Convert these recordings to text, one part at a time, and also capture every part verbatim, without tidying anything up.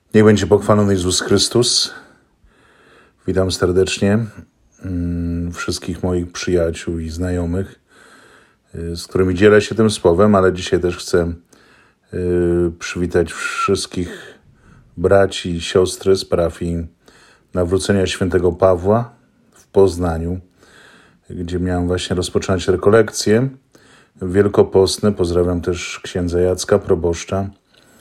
Niech będzie pochwalony Jezus Chrystus. Witam serdecznie wszystkich moich przyjaciół i znajomych, z którymi dzielę się tym słowem, ale dzisiaj też chcę przywitać wszystkich braci i siostry z parafii Nawrócenia Świętego Pawła w Poznaniu, gdzie miałem właśnie rozpoczynać rekolekcje wielkopostne. Pozdrawiam też księdza Jacka, proboszcza.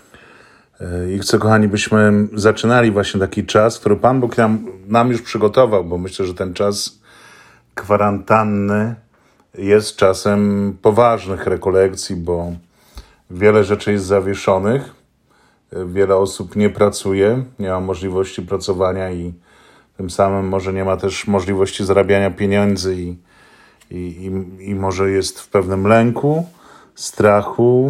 I chcę, kochani, byśmy zaczynali właśnie taki czas, który Pan Bóg nam, nam już przygotował, bo myślę, że ten czas kwarantanny jest czasem poważnych rekolekcji, bo wiele rzeczy jest zawieszonych, wiele osób nie pracuje, nie ma możliwości pracowania i tym samym może nie ma też możliwości zarabiania pieniędzy i, i, i, i może jest w pewnym lęku, strachu.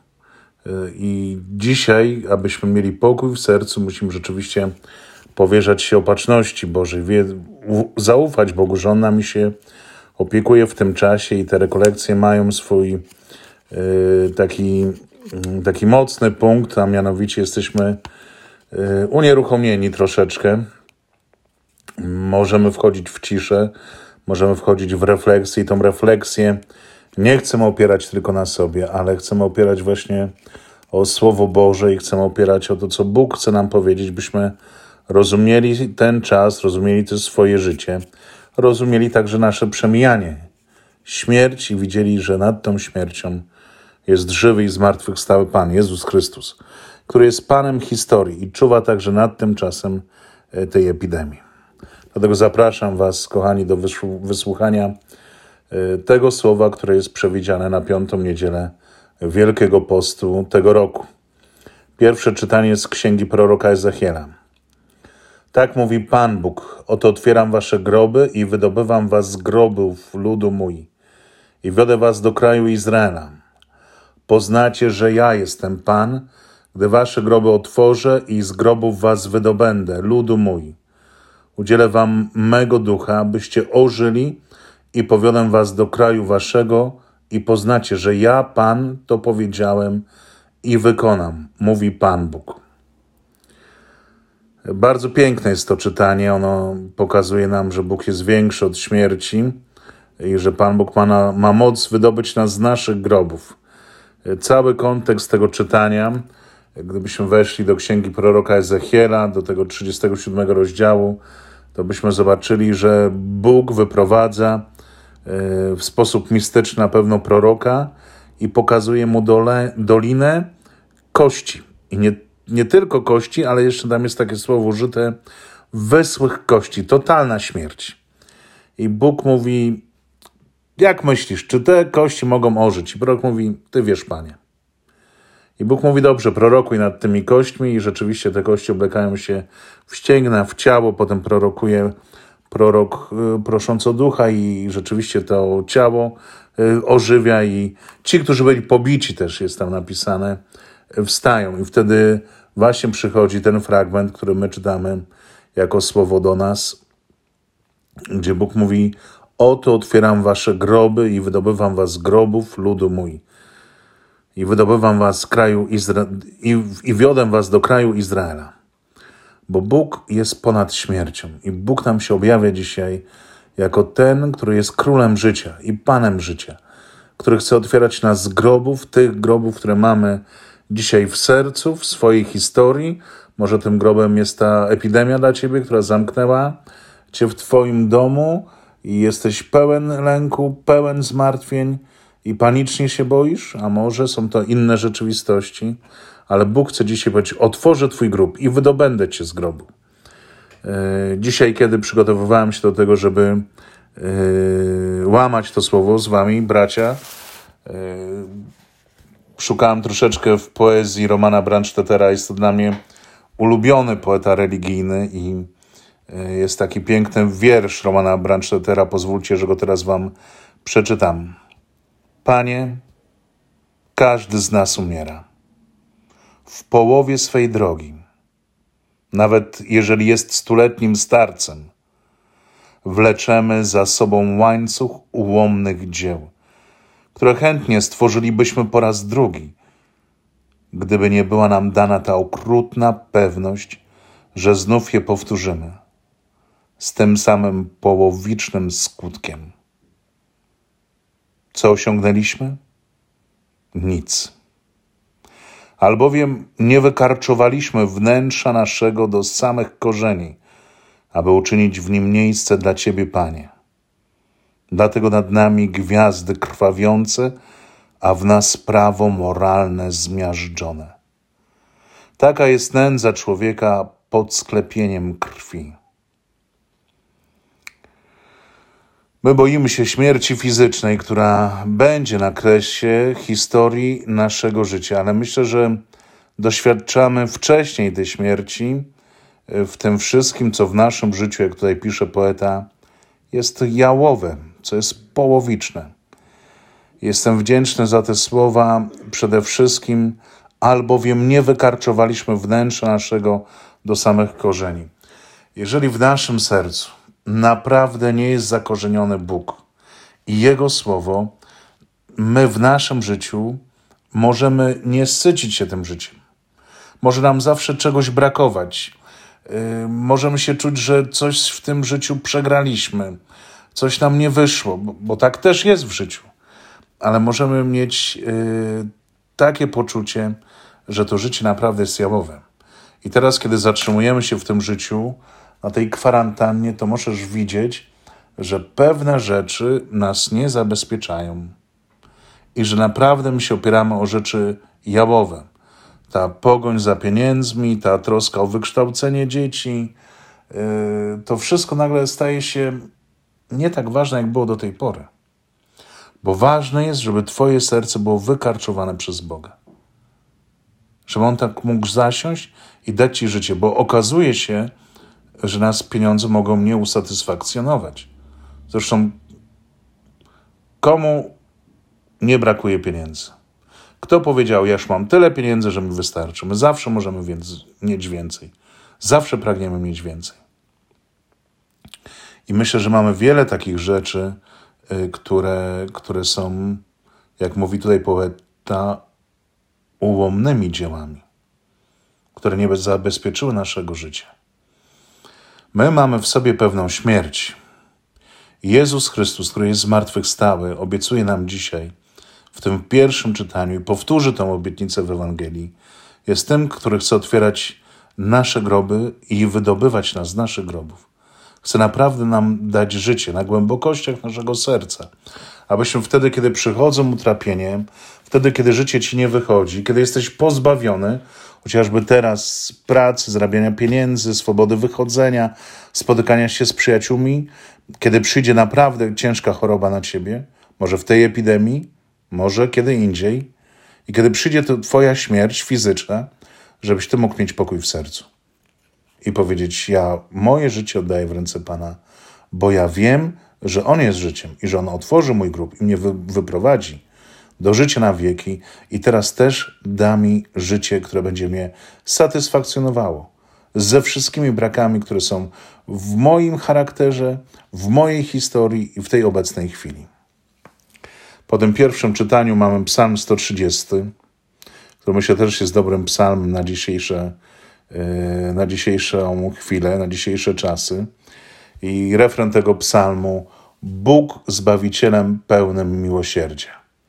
I dzisiaj, abyśmy mieli pokój w sercu, musimy rzeczywiście powierzać się opatrzności Bożej, wie, zaufać Bogu, że On nami się opiekuje w tym czasie i te rekolekcje mają swój y, taki, y, taki mocny punkt, a mianowicie jesteśmy y, unieruchomieni troszeczkę. Możemy wchodzić w ciszę, możemy wchodzić w refleksję i tą refleksję nie chcemy opierać tylko na sobie, ale chcemy opierać właśnie o Słowo Boże i chcemy opierać o to, co Bóg chce nam powiedzieć, byśmy rozumieli ten czas, rozumieli też swoje życie, rozumieli także nasze przemijanie, śmierć i widzieli, że nad tą śmiercią jest żywy i zmartwychwstały Pan, Jezus Chrystus, który jest Panem historii i czuwa także nad tym czasem tej epidemii. Dlatego zapraszam Was, kochani, do wysłuchania tego słowa, które jest przewidziane na piątą niedzielę Wielkiego Postu tego roku. Pierwsze czytanie z księgi proroka Ezechiela. Tak mówi Pan Bóg: oto otwieram wasze groby i wydobywam was z grobów, ludu mój, i wiodę was do kraju Izraela. Poznacie, że ja jestem Pan, gdy wasze groby otworzę i z grobów was wydobędę, ludu mój. Udzielę wam mego ducha, byście ożyli i powiodę was do kraju waszego i poznacie, że ja, Pan, to powiedziałem i wykonam, mówi Pan Bóg. Bardzo piękne jest to czytanie. Ono pokazuje nam, że Bóg jest większy od śmierci i że Pan Bóg ma, na, ma moc wydobyć nas z naszych grobów. Cały kontekst tego czytania, gdybyśmy weszli do księgi proroka Ezechiela, do tego trzydziestego siódmego rozdziału, to byśmy zobaczyli, że Bóg wyprowadza w sposób mistyczny na pewno proroka i pokazuje mu dole, dolinę kości. I nie, nie tylko kości, ale jeszcze tam jest takie słowo użyte, wysłych kości, totalna śmierć. I Bóg mówi: jak myślisz, czy te kości mogą ożyć? I prorok mówi: ty wiesz, Panie. I Bóg mówi: dobrze, prorokuj nad tymi kośćmi, i rzeczywiście te kości oblekają się w ścięgna, w ciało, potem prorokuje prorok prosząc o ducha i rzeczywiście to ciało ożywia i ci, którzy byli pobici, też jest tam napisane, wstają. I wtedy właśnie przychodzi ten fragment, który my czytamy jako słowo do nas, gdzie Bóg mówi: oto otwieram wasze groby i wydobywam was z grobów, ludu mój. I wydobywam was z kraju Izra... i, i wiodę was do kraju Izraela. Bo Bóg jest ponad śmiercią i Bóg nam się objawia dzisiaj jako ten, który jest królem życia i Panem życia, który chce otwierać nas z grobów, tych grobów, które mamy dzisiaj w sercu, w swojej historii. Może tym grobem jest ta epidemia dla ciebie, która zamknęła cię w twoim domu i jesteś pełen lęku, pełen zmartwień i panicznie się boisz, a może są to inne rzeczywistości. Ale Bóg chce dzisiaj powiedzieć: otworzę twój grób i wydobędę cię z grobu. Dzisiaj, kiedy przygotowywałem się do tego, żeby łamać to słowo z wami, bracia, szukałem troszeczkę w poezji Romana Brandstättera. Jest to dla mnie ulubiony poeta religijny i jest taki piękny wiersz Romana Brandstättera. Pozwólcie, że go teraz wam przeczytam. Panie, każdy z nas umiera w połowie swej drogi, nawet jeżeli jest stuletnim starcem, wleczemy za sobą łańcuch ułomnych dzieł, które chętnie stworzylibyśmy po raz drugi. gdyby nie była nam dana ta okrutna pewność, że znów je powtórzymy, z tym samym połowicznym skutkiem. Co osiągnęliśmy? Nic. Albowiem nie wykarczowaliśmy wnętrza naszego do samych korzeni, aby uczynić w nim miejsce dla Ciebie, Panie. Dlatego nad nami gwiazdy krwawiące, a w nas prawo moralne zmiażdżone. Taka jest nędza człowieka pod sklepieniem krwi. My boimy się śmierci fizycznej, która będzie na kresie historii naszego życia, ale myślę, że doświadczamy wcześniej tej śmierci w tym wszystkim, co w naszym życiu, jak tutaj pisze poeta, jest jałowe, co jest połowiczne. Jestem wdzięczny za te słowa przede wszystkim, albowiem nie wykarczowaliśmy wnętrza naszego do samych korzeni. Jeżeli w naszym sercu naprawdę nie jest zakorzeniony Bóg i Jego Słowo, my w naszym życiu możemy nie sycić się tym życiem. Może nam zawsze czegoś brakować. Yy, możemy się czuć, że coś w tym życiu przegraliśmy, coś nam nie wyszło, bo, bo tak też jest w życiu. Ale możemy mieć yy, takie poczucie, że to życie naprawdę jest jałowe. I teraz, kiedy zatrzymujemy się w tym życiu, na tej kwarantannie, to możesz widzieć, że pewne rzeczy nas nie zabezpieczają i że naprawdę my się opieramy o rzeczy jałowe. Ta pogoń za pieniędzmi, ta troska o wykształcenie dzieci, yy, to wszystko nagle staje się nie tak ważne, jak było do tej pory. Bo ważne jest, żeby Twoje serce było wykarczowane przez Boga. Żeby On tak mógł zasiąść i dać Ci życie, bo okazuje się, że nas pieniądze mogą nie usatysfakcjonować. Zresztą komu nie brakuje pieniędzy? Kto powiedział, ja już mam tyle pieniędzy, że mi wystarczy? My zawsze możemy więc, mieć więcej. Zawsze pragniemy mieć więcej. I myślę, że mamy wiele takich rzeczy, y, które, które są, jak mówi tutaj poeta, ułomnymi dziełami, które nie zabezpieczyły naszego życia. My mamy w sobie pewną śmierć. Jezus Chrystus, który jest zmartwychwstały, obiecuje nam dzisiaj w tym pierwszym czytaniu i powtórzy tę obietnicę w Ewangelii. Jest tym, który chce otwierać nasze groby i wydobywać nas z naszych grobów. Chce naprawdę nam dać życie na głębokościach naszego serca, abyśmy wtedy, kiedy przychodzą utrapienie, wtedy, kiedy życie ci nie wychodzi, kiedy jesteś pozbawiony, chociażby teraz z pracy, zarabiania pieniędzy, swobody wychodzenia, spotykania się z przyjaciółmi, kiedy przyjdzie naprawdę ciężka choroba na ciebie, może w tej epidemii, może kiedy indziej, i kiedy przyjdzie to twoja śmierć fizyczna, żebyś ty mógł mieć pokój w sercu i powiedzieć, ja moje życie oddaję w ręce Pana, bo ja wiem, że On jest życiem i że On otworzy mój grób i mnie wy, wyprowadzi do życia na wieki i teraz też da mi życie, które będzie mnie satysfakcjonowało ze wszystkimi brakami, które są w moim charakterze, w mojej historii i w tej obecnej chwili. Po tym pierwszym czytaniu mamy psalm sto trzydziesty, który myślę też jest dobrym psalmem na dzisiejsze, na dzisiejszą chwilę, na dzisiejsze czasy. I refren tego psalmu: Bóg Zbawicielem pełnym miłosierdzia.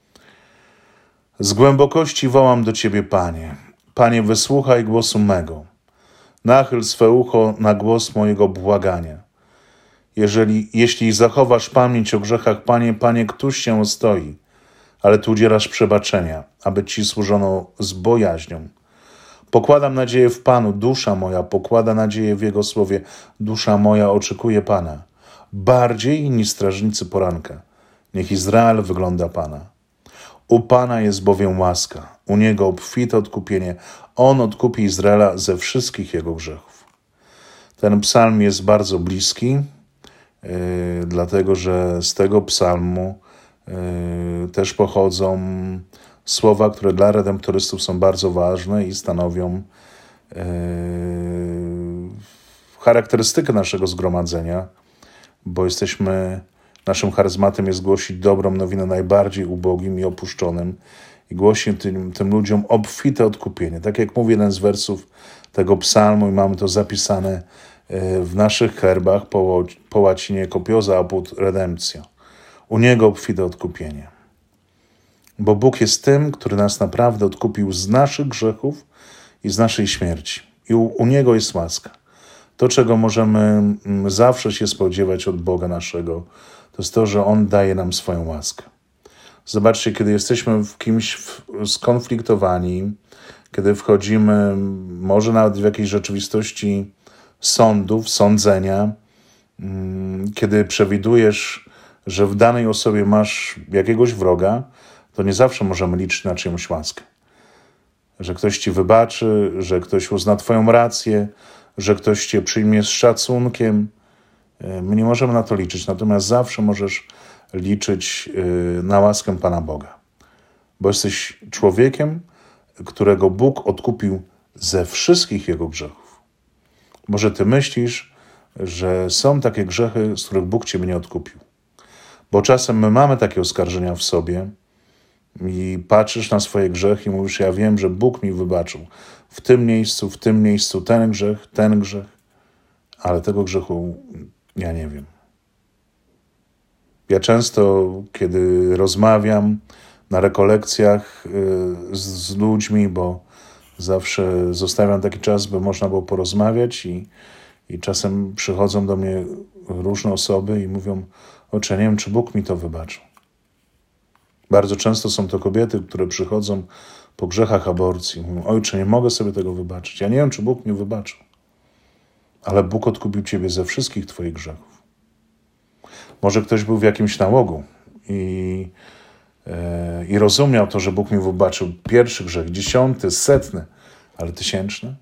Z głębokości wołam do Ciebie, Panie. Panie, wysłuchaj głosu mego. Nachyl swe ucho na głos mojego błagania. Jeżeli, jeśli zachowasz pamięć o grzechach, Panie, Panie, któż się ostoi? Ale Ty udzielasz przebaczenia, aby Ci służono z bojaźnią. Pokładam nadzieję w Panu, dusza moja pokłada nadzieję w Jego słowie. Dusza moja oczekuje Pana. Bardziej niż strażnicy poranka. Niech Izrael wygląda Pana. U Pana jest bowiem łaska, u Niego obfite odkupienie. On odkupi Izraela ze wszystkich jego grzechów. Ten psalm jest bardzo bliski, yy, dlatego że z tego psalmu yy, też pochodzą słowa, które dla redemptorystów są bardzo ważne i stanowią yy, charakterystykę naszego zgromadzenia, bo jesteśmy, naszym charyzmatem jest głosić dobrą nowinę najbardziej ubogim i opuszczonym. i głosi tym, tym ludziom obfite odkupienie. Tak jak mówi jeden z wersów tego psalmu i mamy to zapisane w naszych herbach po, po łacinie copiosa apud redemptio. U Niego obfite odkupienie. Bo Bóg jest tym, który nas naprawdę odkupił z naszych grzechów i z naszej śmierci. I u, u Niego jest łaska. To, czego możemy zawsze się spodziewać od Boga naszego, to jest to, że On daje nam swoją łaskę. Zobaczcie, kiedy jesteśmy w kimś skonfliktowani, kiedy wchodzimy może nawet w jakiejś rzeczywistości sądów, sądzenia, kiedy przewidujesz, że w danej osobie masz jakiegoś wroga, to nie zawsze możemy liczyć na czyjąś łaskę. Że ktoś ci wybaczy, że ktoś uzna twoją rację, że ktoś cię przyjmie z szacunkiem. My nie możemy na to liczyć, natomiast zawsze możesz liczyć na łaskę Pana Boga. Bo jesteś człowiekiem, którego Bóg odkupił ze wszystkich jego grzechów. Może ty myślisz, że są takie grzechy, z których Bóg ciebie nie odkupił. Bo czasem my mamy takie oskarżenia w sobie i patrzysz na swoje grzechy i mówisz, ja wiem, że Bóg mi wybaczył w tym miejscu, w tym miejscu ten grzech, ten grzech, ale tego grzechu ja nie wiem. Ja często, kiedy rozmawiam na rekolekcjach z, z ludźmi, bo zawsze zostawiam taki czas, by można było porozmawiać i, i czasem przychodzą do mnie różne osoby i mówią, ojcze, nie wiem, czy Bóg mi to wybaczył. Bardzo często są to kobiety, które przychodzą po grzechach aborcji. Mówią, ojcze, nie mogę sobie tego wybaczyć. Ja nie wiem, czy Bóg mi wybaczył. Ale Bóg odkupił ciebie ze wszystkich twoich grzechów. Może ktoś był w jakimś nałogu i, yy, i rozumiał to, że Bóg mi wybaczył pierwszy grzech, dziesiąty, setny, ale tysięczny.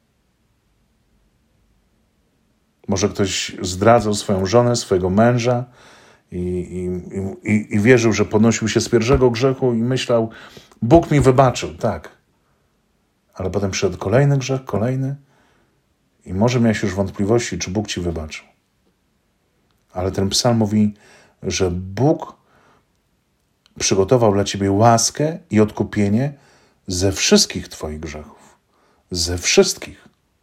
Może ktoś zdradzał swoją żonę, swojego męża i, i, i, i wierzył, że podnosił się z pierwszego grzechu i myślał, Bóg mi wybaczył, tak. Ale potem przyszedł kolejny grzech, kolejny i może miałeś już wątpliwości, czy Bóg ci wybaczył. Ale ten psalm mówi, że Bóg przygotował dla ciebie łaskę i odkupienie ze wszystkich twoich grzechów. Ze wszystkich.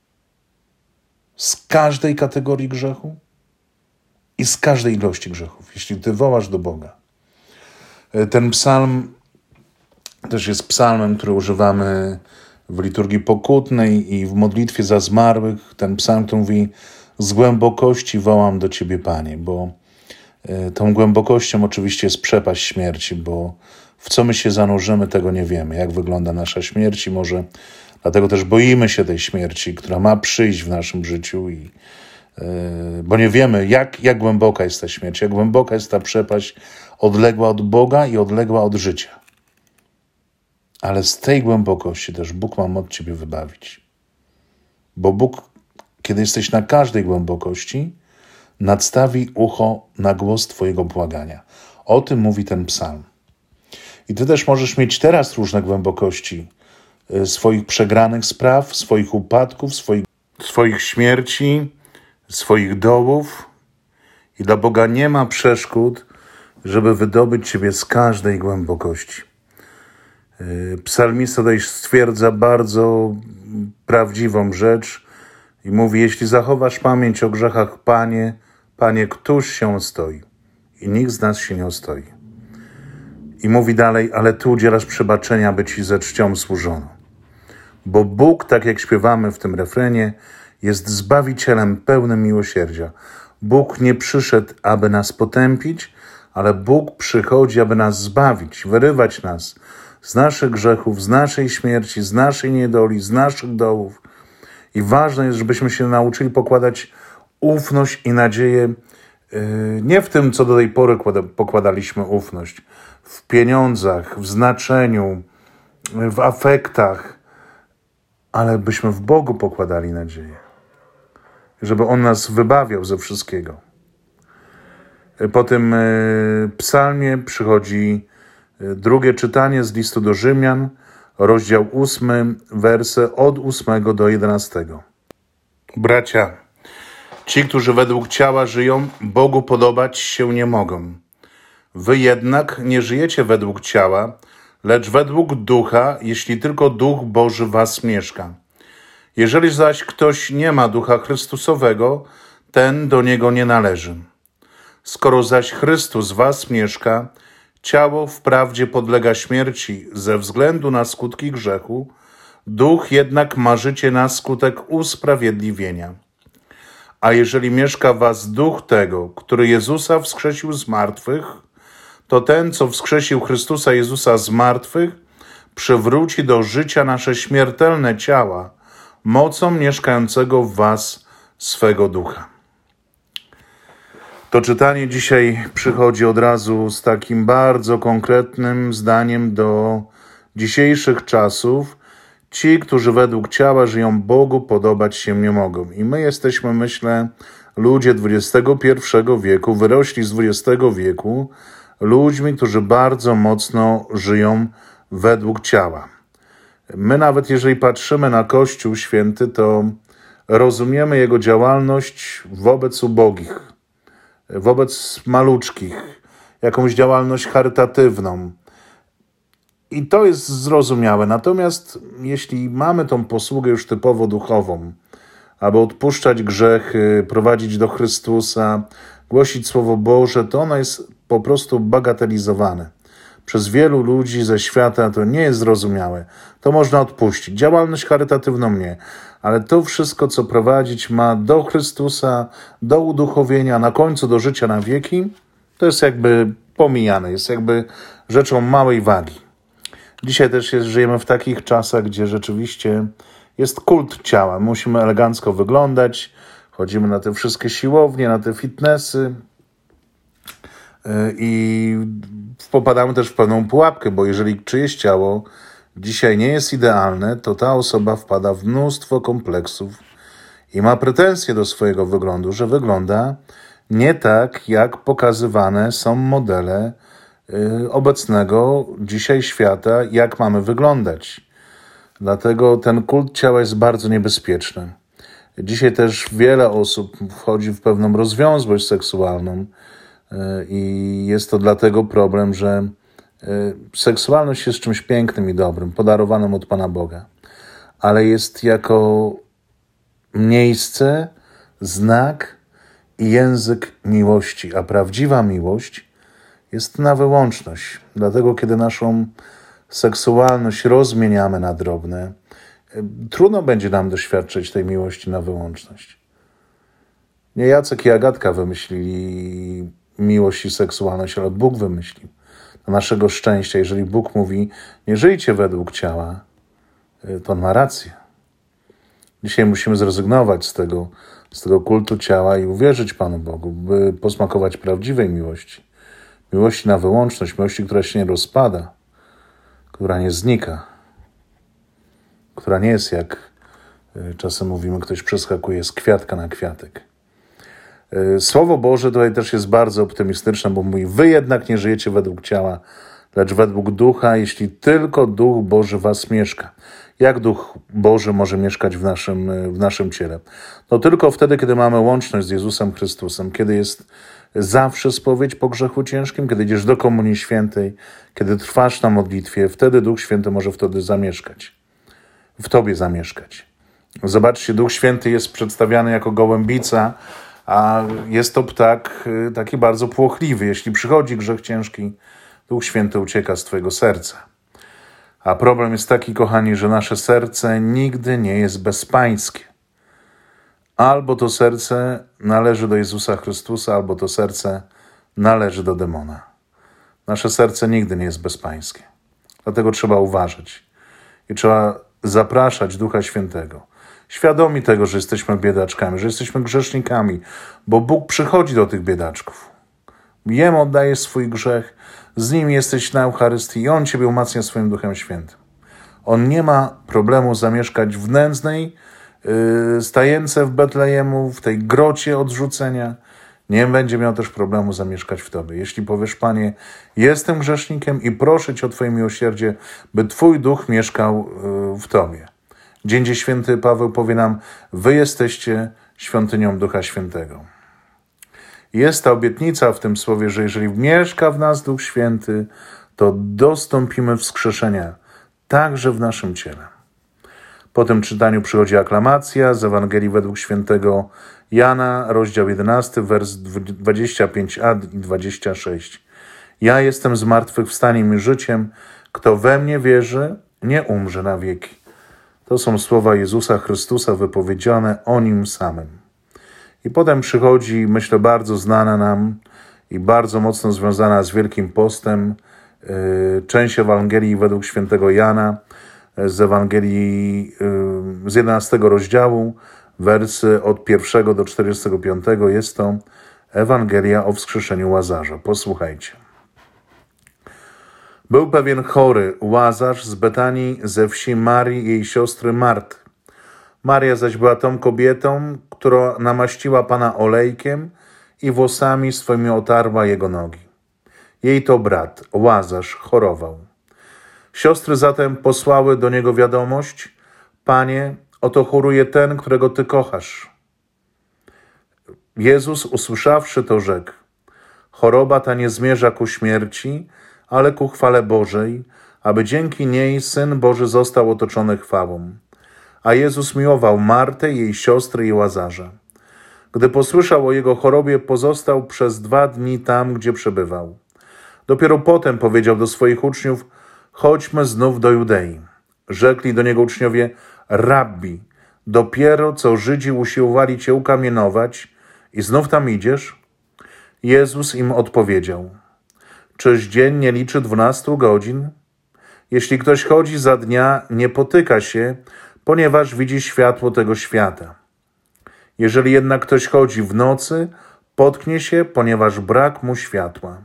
Z każdej kategorii grzechu i z każdej ilości grzechów, jeśli ty wołasz do Boga. Ten psalm też jest psalmem, który używamy w liturgii pokutnej i w modlitwie za zmarłych. Ten psalm, który mówi, z głębokości wołam do Ciebie, Panie, bo tą głębokością oczywiście jest przepaść śmierci, bo w co my się zanurzymy, tego nie wiemy, jak wygląda nasza śmierć i może dlatego też boimy się tej śmierci, która ma przyjść w naszym życiu, i, yy, bo nie wiemy, jak, jak głęboka jest ta śmierć, jak głęboka jest ta przepaść odległa od Boga i odległa od życia. Ale z tej głębokości też Bóg ma moc Ciebie wybawić. Bo Bóg, kiedy jesteś na każdej głębokości, nadstawi ucho na głos Twojego błagania. O tym mówi ten psalm. I Ty też możesz mieć teraz różne głębokości swoich przegranych spraw, swoich upadków, swoich, swoich śmierci, swoich dołów. I dla Boga nie ma przeszkód, żeby wydobyć Ciebie z każdej głębokości. Psalmista tutaj stwierdza bardzo prawdziwą rzecz i mówi, jeśli zachowasz pamięć o grzechach, Panie, Panie, któż się ostoi? I nikt z nas się nie ostoi. I mówi dalej, ale Ty udzielasz przebaczenia, by Ci ze czcią służono. Bo Bóg, tak jak śpiewamy w tym refrenie, jest Zbawicielem pełnym miłosierdzia. Bóg nie przyszedł, aby nas potępić, ale Bóg przychodzi, aby nas zbawić, wyrywać nas z naszych grzechów, z naszej śmierci, z naszej niedoli, z naszych dołów. I ważne jest, żebyśmy się nauczyli pokładać ufność i nadzieję nie w tym, co do tej pory pokładaliśmy ufność, w pieniądzach, w znaczeniu, w afektach, ale byśmy w Bogu pokładali nadzieję, żeby On nas wybawiał ze wszystkiego. Po tym psalmie przychodzi drugie czytanie z listu do Rzymian, rozdział ósmy, wersy od ósmego do jedenastego. Bracia, ci, którzy według ciała żyją, Bogu podobać się nie mogą. Wy jednak nie żyjecie według ciała, lecz według Ducha, jeśli tylko Duch Boży w was mieszka. Jeżeli zaś ktoś nie ma Ducha Chrystusowego, ten do niego nie należy. Skoro zaś Chrystus w was mieszka, ciało wprawdzie podlega śmierci ze względu na skutki grzechu, Duch jednak ma życie na skutek usprawiedliwienia. A jeżeli mieszka w was Duch tego, który Jezusa wskrzesił z martwych, to ten, co wskrzesił Chrystusa Jezusa z martwych, przywróci do życia nasze śmiertelne ciała mocą mieszkającego w was swego Ducha. To czytanie dzisiaj przychodzi od razu z takim bardzo konkretnym zdaniem do dzisiejszych czasów. Ci, którzy według ciała żyją, Bogu podobać się nie mogą. I my jesteśmy, myślę, ludzie dwudziestego pierwszego wieku, wyrośli z dwudziestego wieku, ludźmi, którzy bardzo mocno żyją według ciała. My nawet jeżeli patrzymy na Kościół Święty, to rozumiemy jego działalność wobec ubogich, wobec maluczkich, jakąś działalność charytatywną. I to jest zrozumiałe. Natomiast jeśli mamy tą posługę już typowo duchową, aby odpuszczać grzechy, prowadzić do Chrystusa, głosić Słowo Boże, to ono jest po prostu bagatelizowane. Przez wielu ludzi ze świata to nie jest zrozumiałe. To można odpuścić. Działalność charytatywną nie. Ale to wszystko, co prowadzić ma do Chrystusa, do uduchowienia, na końcu do życia na wieki, to jest jakby pomijane, jest jakby rzeczą małej wagi. Dzisiaj też jest, żyjemy w takich czasach, gdzie rzeczywiście jest kult ciała. Musimy elegancko wyglądać, chodzimy na te wszystkie siłownie, na te fitnessy i popadamy też w pewną pułapkę, bo jeżeli czyjeś ciało dzisiaj nie jest idealne, to ta osoba wpada w mnóstwo kompleksów i ma pretensje do swojego wyglądu, że wygląda nie tak, jak pokazywane są modele obecnego dzisiaj świata, jak mamy wyglądać. Dlatego ten kult ciała jest bardzo niebezpieczny. Dzisiaj też wiele osób wchodzi w pewną rozwiązłość seksualną i jest to dlatego problem, że seksualność jest czymś pięknym i dobrym, podarowanym od Pana Boga, ale jest jako miejsce, znak i język miłości, a prawdziwa miłość jest na wyłączność. Dlatego, kiedy naszą seksualność rozmieniamy na drobne, trudno będzie nam doświadczyć tej miłości na wyłączność. Nie Jacek i Agatka wymyślili miłość i seksualność, ale Bóg wymyślił. Do naszego szczęścia, jeżeli Bóg mówi, nie żyjcie według ciała, to on ma rację. Dzisiaj musimy zrezygnować z tego, z tego kultu ciała i uwierzyć Panu Bogu, by posmakować prawdziwej miłości. Miłości na wyłączność, miłości, która się nie rozpada, która nie znika, która nie jest jak czasem mówimy, ktoś przeskakuje z kwiatka na kwiatek. Słowo Boże tutaj też jest bardzo optymistyczne, bo mówi, wy jednak nie żyjecie według ciała, lecz według Ducha, jeśli tylko Duch Boży w was mieszka. Jak Duch Boży może mieszkać w naszym, w naszym ciele? No tylko wtedy, kiedy mamy łączność z Jezusem Chrystusem, kiedy jest zawsze spowiedź po grzechu ciężkim, kiedy idziesz do Komunii Świętej, kiedy trwasz na modlitwie, wtedy Duch Święty może wtedy zamieszkać. W tobie zamieszkać. Zobaczcie, Duch Święty jest przedstawiany jako gołębica, a jest to ptak taki bardzo płochliwy. Jeśli przychodzi grzech ciężki, Duch Święty ucieka z twojego serca. A problem jest taki, kochani, że nasze serce nigdy nie jest bezpańskie. Albo to serce należy do Jezusa Chrystusa, albo to serce należy do demona. Nasze serce nigdy nie jest bezpańskie. Dlatego trzeba uważać. I trzeba zapraszać Ducha Świętego. Świadomi tego, że jesteśmy biedaczkami, że jesteśmy grzesznikami, bo Bóg przychodzi do tych biedaczków. Jemu oddaje swój grzech, z nim jesteś na Eucharystii i On ciebie umacnia swoim Duchem Świętym. On nie ma problemu zamieszkać w nędznej yy, stajence w Betlejemu, w tej grocie odrzucenia. Nie będzie miał też problemu zamieszkać w tobie. Jeśli powiesz, Panie, jestem grzesznikiem i proszę Cię o Twoje miłosierdzie, by Twój Duch mieszkał yy, w tobie. Dzień, gdzie święty Paweł powie nam, wy jesteście świątynią Ducha Świętego. Jest ta obietnica w tym słowie, że jeżeli mieszka w nas Duch Święty, to dostąpimy wskrzeszenia także w naszym ciele. Po tym czytaniu przychodzi aklamacja z Ewangelii według świętego Jana, rozdział jedenasty, wers dwadzieścia pięć a i dwadzieścia sześć. Ja jestem zmartwychwstaniem i życiem. Kto we mnie wierzy, nie umrze na wieki. To są słowa Jezusa Chrystusa wypowiedziane o Nim samym. I potem przychodzi, myślę, bardzo znana nam i bardzo mocno związana z Wielkim Postem, yy, część Ewangelii według świętego Jana, z Ewangelii yy, z jedenastego rozdziału, wersy od pierwszego do czterdziestego piątego. Jest to Ewangelia o wskrzeszeniu Łazarza. Posłuchajcie. Był pewien chory Łazarz z Betanii, ze wsi Marii i jej siostry Marty. Maria zaś była tą kobietą, która namaściła Pana olejkiem i włosami swoimi otarła Jego nogi. Jej to brat, Łazarz, chorował. Siostry zatem posłały do Niego wiadomość: Panie, oto choruje ten, którego Ty kochasz. Jezus, usłyszawszy to, rzekł: choroba ta nie zmierza ku śmierci, ale ku chwale Bożej, aby dzięki niej Syn Boży został otoczony chwałą. A Jezus miłował Martę, jej siostry i Łazarza. Gdy posłyszał o jego chorobie, pozostał przez dwa dni tam, gdzie przebywał. Dopiero potem powiedział do swoich uczniów: chodźmy znów do Judei. Rzekli do niego uczniowie: Rabbi, dopiero co Żydzi usiłowali cię ukamienować i znów tam idziesz? Jezus im odpowiedział: czyż dzień nie liczy dwunastu godzin? Jeśli ktoś chodzi za dnia, nie potyka się, ponieważ widzi światło tego świata. Jeżeli jednak ktoś chodzi w nocy, potknie się, ponieważ brak mu światła.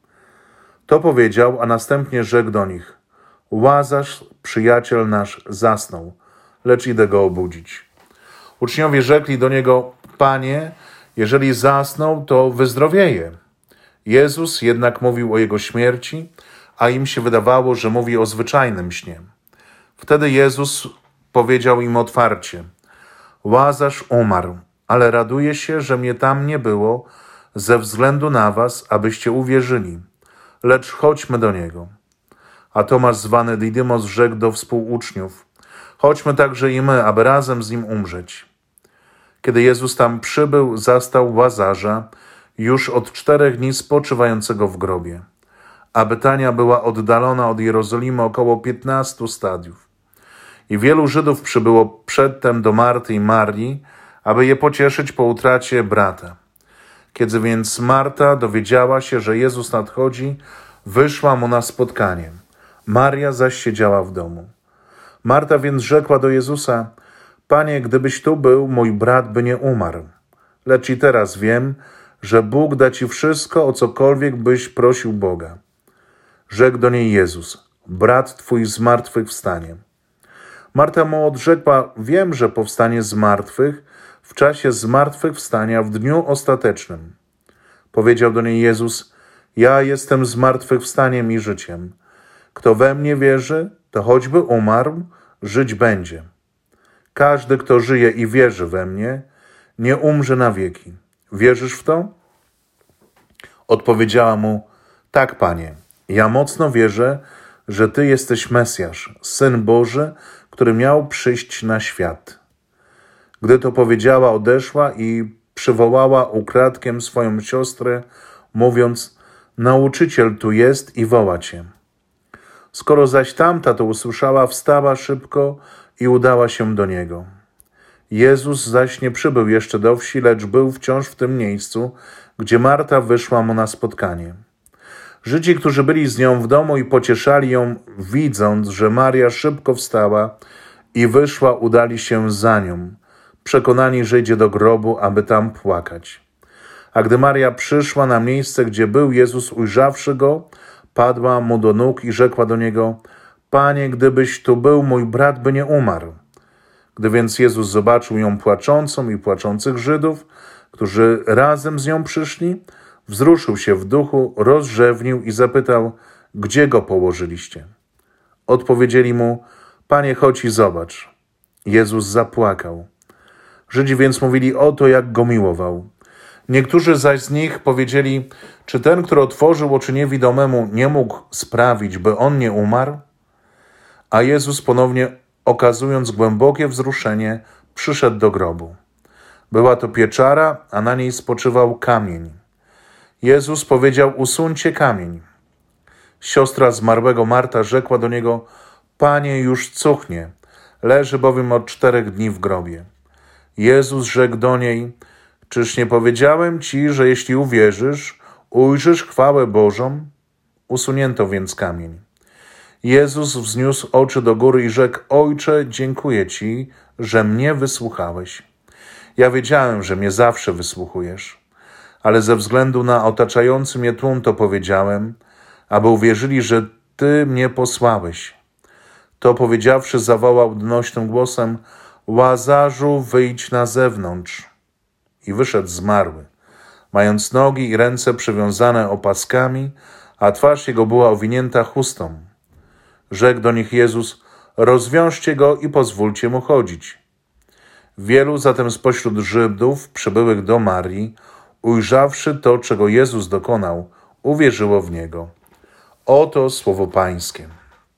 To powiedział, a następnie rzekł do nich: Łazarz, przyjaciel nasz, zasnął, lecz idę go obudzić. Uczniowie rzekli do niego: Panie, jeżeli zasnął, to wyzdrowieje. Jezus jednak mówił o jego śmierci, a im się wydawało, że mówi o zwyczajnym śnie. Wtedy Jezus powiedział im otwarcie: Łazarz umarł, ale raduję się, że mnie tam nie było, ze względu na was, abyście uwierzyli. Lecz chodźmy do niego. A Tomasz, zwany Didymos, rzekł do współuczniów: chodźmy także i my, aby razem z nim umrzeć. Kiedy Jezus tam przybył, zastał Łazarza, już od czterech dni spoczywającego w grobie. A Betania była oddalona od Jerozolimy około piętnastu stadiów. I wielu Żydów przybyło przedtem do Marty i Marii, aby je pocieszyć po utracie brata. Kiedy więc Marta dowiedziała się, że Jezus nadchodzi, wyszła mu na spotkanie. Maria zaś siedziała w domu. Marta więc rzekła do Jezusa: Panie, gdybyś tu był, mój brat by nie umarł. Lecz i teraz wiem, że Bóg da ci wszystko, o cokolwiek byś prosił Boga. Rzekł do niej Jezus: brat twój z martwych wstanie. Marta mu odrzekła: wiem, że powstanie z martwych w czasie zmartwychwstania w dniu ostatecznym. Powiedział do niej Jezus: ja jestem zmartwychwstaniem i życiem. Kto we mnie wierzy, to choćby umarł, żyć będzie. Każdy, kto żyje i wierzy we mnie, nie umrze na wieki. Wierzysz w to? Odpowiedziała mu: tak, Panie, ja mocno wierzę, że Ty jesteś Mesjasz, Syn Boży, który miał przyjść na świat. Gdy to powiedziała, odeszła i przywołała ukradkiem swoją siostrę, mówiąc: nauczyciel tu jest i woła Cię. Skoro zaś tamta to usłyszała, wstała szybko i udała się do niego. Jezus zaś nie przybył jeszcze do wsi, lecz był wciąż w tym miejscu, gdzie Marta wyszła mu na spotkanie. Żydzi, którzy byli z nią w domu i pocieszali ją, widząc, że Maria szybko wstała i wyszła, udali się za nią, przekonani, że idzie do grobu, aby tam płakać. A gdy Maria przyszła na miejsce, gdzie był Jezus, ujrzawszy go, padła mu do nóg i rzekła do niego: Panie, gdybyś tu był, mój brat by nie umarł. Gdy więc Jezus zobaczył ją płaczącą i płaczących Żydów, którzy razem z nią przyszli, wzruszył się w duchu, rozrzewnił i zapytał: gdzie go położyliście? Odpowiedzieli mu: Panie, chodź i zobacz. Jezus zapłakał. Żydzi więc mówili: oto jak go miłował. Niektórzy zaś z nich powiedzieli, czy ten, który otworzył oczy niewidomemu, nie mógł sprawić, by on nie umarł? A Jezus ponownie, okazując głębokie wzruszenie, przyszedł do grobu. Była to pieczara, a na niej spoczywał kamień. Jezus powiedział, usuńcie kamień. Siostra zmarłego Marta rzekła do niego, Panie, już cuchnie, leży bowiem od czterech dni w grobie. Jezus rzekł do niej, czyż nie powiedziałem ci, że jeśli uwierzysz, ujrzysz chwałę Bożą? Usunięto więc kamień. Jezus wzniósł oczy do góry i rzekł, Ojcze, dziękuję Ci, że mnie wysłuchałeś. Ja wiedziałem, że mnie zawsze wysłuchujesz, ale ze względu na otaczający mnie tłum to powiedziałem, aby uwierzyli, że Ty mnie posłałeś. To powiedziawszy, zawołał donośnym głosem, Łazarzu, wyjdź na zewnątrz. I wyszedł zmarły, mając nogi i ręce przywiązane opaskami, a twarz jego była owinięta chustą. Rzekł do nich Jezus, rozwiążcie go i pozwólcie mu chodzić. Wielu zatem spośród Żydów przybyłych do Marii, ujrzawszy to, czego Jezus dokonał, uwierzyło w Niego. Oto słowo Pańskie.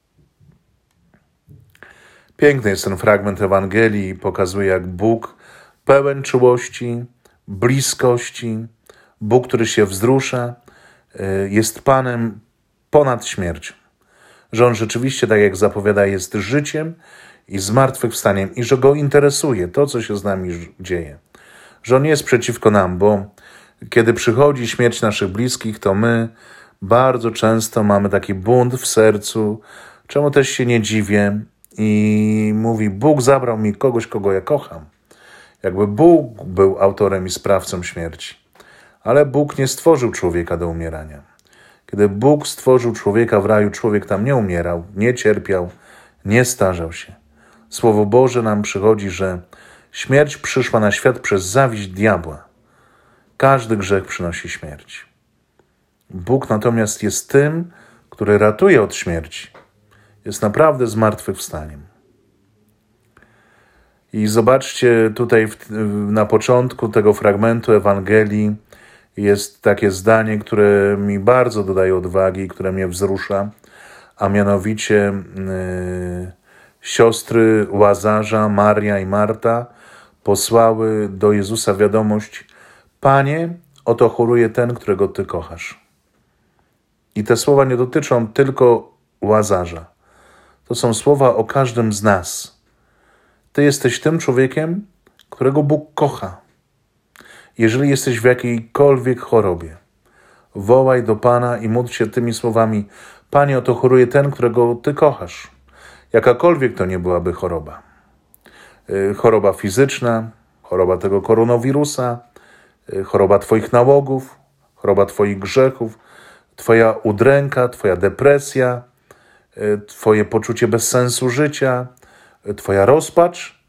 Piękny jest ten fragment Ewangelii, pokazuje, jak Bóg pełen czułości, bliskości, Bóg, który się wzrusza, jest Panem ponad śmiercią. Że On rzeczywiście, tak jak zapowiada, jest życiem i zmartwychwstaniem i że Go interesuje to, co się z nami dzieje. Że On nie jest przeciwko nam, bo kiedy przychodzi śmierć naszych bliskich, to my bardzo często mamy taki bunt w sercu, czemu też się nie dziwię i mówi, Bóg zabrał mi kogoś, kogo ja kocham. Jakby Bóg był autorem i sprawcą śmierci. Ale Bóg nie stworzył człowieka do umierania. Kiedy Bóg stworzył człowieka w raju, człowiek tam nie umierał, nie cierpiał, nie starzał się. Słowo Boże nam przychodzi, że śmierć przyszła na świat przez zawiść diabła. Każdy grzech przynosi śmierć. Bóg natomiast jest tym, który ratuje od śmierci. Jest naprawdę zmartwychwstaniem. I zobaczcie tutaj w, na początku tego fragmentu Ewangelii jest takie zdanie, które mi bardzo dodaje odwagi, które mnie wzrusza, a mianowicie yy, siostry Łazarza, Maria i Marta posłały do Jezusa wiadomość, Panie, oto choruje ten, którego Ty kochasz. I te słowa nie dotyczą tylko Łazarza. To są słowa o każdym z nas. Ty jesteś tym człowiekiem, którego Bóg kocha. Jeżeli jesteś w jakiejkolwiek chorobie, wołaj do Pana i módl się tymi słowami, Panie, oto choruje ten, którego Ty kochasz. Jakakolwiek to nie byłaby choroba. Choroba fizyczna, choroba tego koronawirusa, choroba Twoich nałogów, choroba Twoich grzechów, Twoja udręka, Twoja depresja, Twoje poczucie bezsensu życia, Twoja rozpacz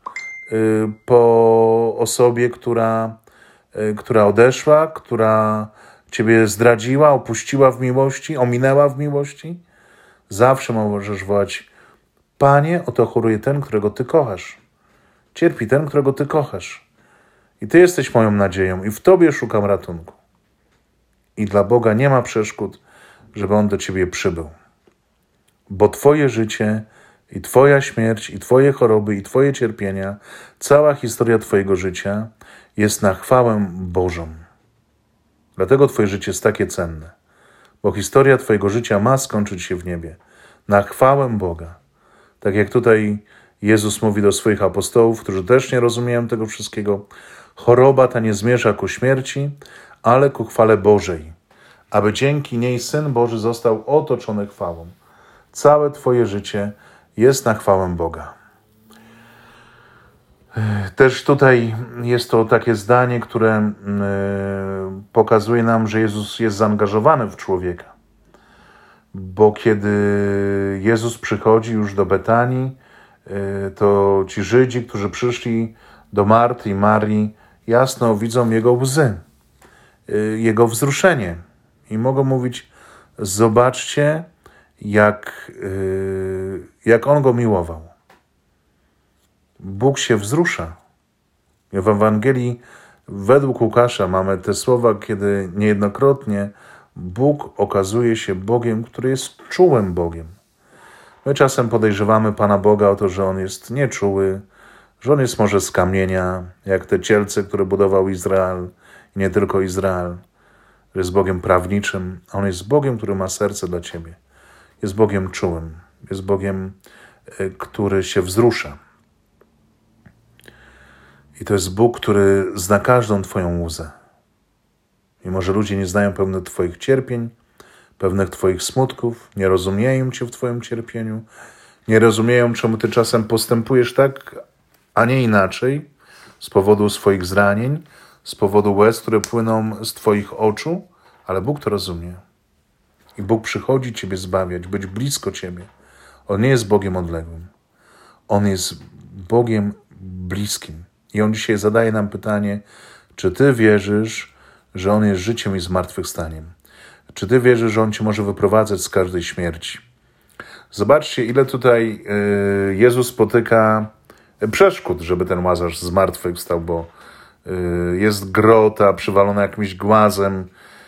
po osobie, która, która odeszła, która Ciebie zdradziła, opuściła w miłości, ominęła w miłości. Zawsze możesz wołać, Panie, oto choruje ten, którego Ty kochasz. Cierpi ten, którego Ty kochasz. I Ty jesteś moją nadzieją i w Tobie szukam ratunku. I dla Boga nie ma przeszkód, żeby On do Ciebie przybył. Bo Twoje życie i Twoja śmierć, i Twoje choroby, i Twoje cierpienia, cała historia Twojego życia jest na chwałę Bożą. Dlatego Twoje życie jest takie cenne. Bo historia Twojego życia ma skończyć się w niebie. Na chwałę Boga. Tak jak tutaj Jezus mówi do swoich apostołów, którzy też nie rozumieją tego wszystkiego. Choroba ta nie zmierza ku śmierci, ale ku chwale Bożej. Aby dzięki niej Syn Boży został otoczony chwałą. Całe Twoje życie jest na chwałę Boga. Też tutaj jest to takie zdanie, które pokazuje nam, że Jezus jest zaangażowany w człowieka. Bo kiedy Jezus przychodzi już do Betanii, to ci Żydzi, którzy przyszli do Marty i Marii, jasno widzą Jego łzy, Jego wzruszenie. I mogą mówić, zobaczcie, jak, jak On Go miłował. Bóg się wzrusza. W Ewangelii Według Łukasza mamy te słowa, kiedy niejednokrotnie Bóg okazuje się Bogiem, który jest czułym Bogiem. My czasem podejrzewamy Pana Boga o to, że On jest nieczuły, że On jest może z kamienia, jak te cielce, które budował Izrael i nie tylko Izrael. Że jest Bogiem prawniczym, a On jest Bogiem, który ma serce dla Ciebie. Jest Bogiem czułym, jest Bogiem, który się wzrusza. I to jest Bóg, który zna każdą Twoją łzę. Mimo że ludzie nie znają pewnych Twoich cierpień, pewnych Twoich smutków, nie rozumieją Cię w Twoim cierpieniu, nie rozumieją, czemu Ty czasem postępujesz tak, a nie inaczej, z powodu swoich zranień, z powodu łez, które płyną z Twoich oczu, ale Bóg to rozumie. I Bóg przychodzi Ciebie zbawiać, być blisko Ciebie. On nie jest Bogiem odległym. On jest Bogiem bliskim. I On dzisiaj zadaje nam pytanie, czy Ty wierzysz, że On jest życiem i zmartwychwstaniem? Czy Ty wierzysz, że On Cię może wyprowadzać z każdej śmierci? Zobaczcie, ile tutaj Jezus spotyka przeszkód, żeby ten Łazarz zmartwychwstał, bo jest grota przywalona jakimś głazem.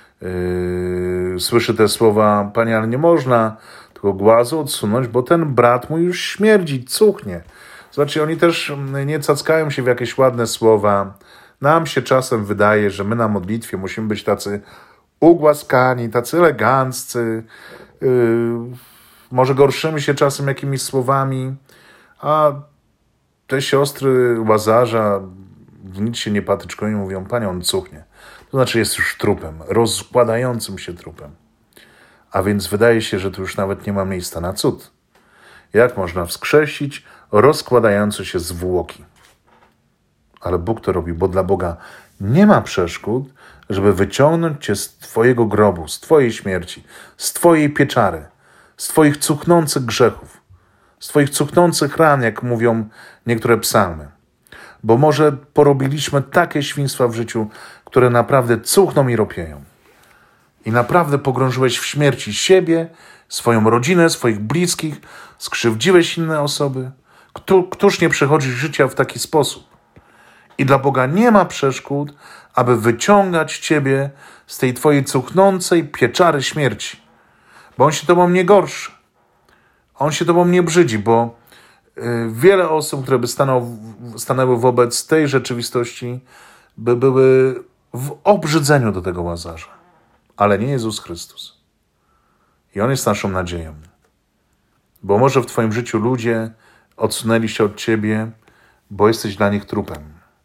Słyszy te słowa: Panie, ale nie można tego głazu odsunąć, bo ten brat mój już śmierdzi, cuchnie. Zobaczcie, oni też nie cackają się w jakieś ładne słowa. Nam się czasem wydaje, że my na modlitwie musimy być tacy ugłaskani, tacy eleganccy. Yy, może gorszymy się czasem jakimiś słowami, a te siostry Łazarza w nic się nie patyczkują i mówią: Panie, on cuchnie. To znaczy jest już trupem, rozkładającym się trupem. A więc wydaje się, że tu już nawet nie ma miejsca na cud. Jak można wskrzesić rozkładające się zwłoki? Ale Bóg to robi, bo dla Boga nie ma przeszkód, żeby wyciągnąć cię z twojego grobu, z twojej śmierci, z twojej pieczary, z twoich cuchnących grzechów, z twoich cuchnących ran, jak mówią niektóre psalmy. Bo może porobiliśmy takie świństwa w życiu, które naprawdę cuchną i ropieją. I naprawdę pogrążyłeś w śmierci siebie, swoją rodzinę, swoich bliskich, skrzywdziłeś inne osoby. Któż nie przechodzi życia w taki sposób? I dla Boga nie ma przeszkód, aby wyciągać ciebie z tej twojej cuchnącej pieczary śmierci. Bo On się tobą nie gorszy. On się tobą nie brzydzi, bo wiele osób, które by stanął, stanęły wobec tej rzeczywistości, by były w obrzydzeniu do tego Łazarza. Ale nie Jezus Chrystus. I On jest naszą nadzieją. Bo może w twoim życiu ludzie odsunęli się od ciebie, bo jesteś dla nich trupem.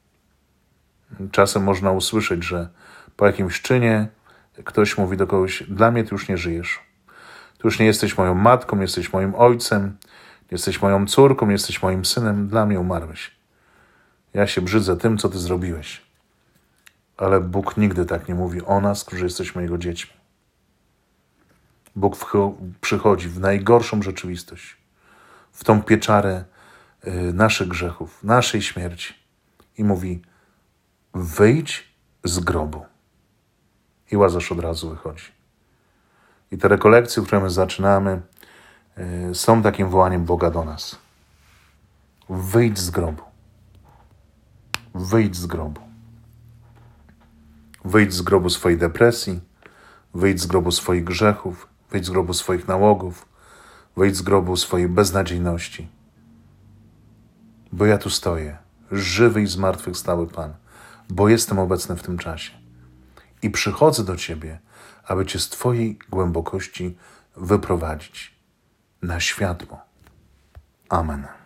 Czasem można usłyszeć, że po jakimś czynie ktoś mówi do kogoś: dla mnie ty już nie żyjesz. Ty już nie jesteś moją matką, nie jesteś moim ojcem, nie jesteś moją córką, nie jesteś moim synem, dla mnie umarłeś. Ja się brzydzę tym, co ty zrobiłeś. Ale Bóg nigdy tak nie mówi o nas, którzy jesteśmy Jego dziećmi. Bóg przychodzi w najgorszą rzeczywistość, w tą pieczarę naszych grzechów, naszej śmierci i mówi: wyjdź z grobu. I Łazarz od razu wychodzi. I te rekolekcje, które my zaczynamy, są takim wołaniem Boga do nas. Wyjdź z grobu. Wyjdź z grobu. Wyjdź z grobu swojej depresji, wyjdź z grobu swoich grzechów, wyjdź z grobu swoich nałogów, wyjdź z grobu swojej beznadziejności. Bo ja tu stoję, żywy i zmartwychwstały Pan, bo jestem obecny w tym czasie. I przychodzę do Ciebie, aby Cię z Twojej głębokości wyprowadzić na światło. Amen.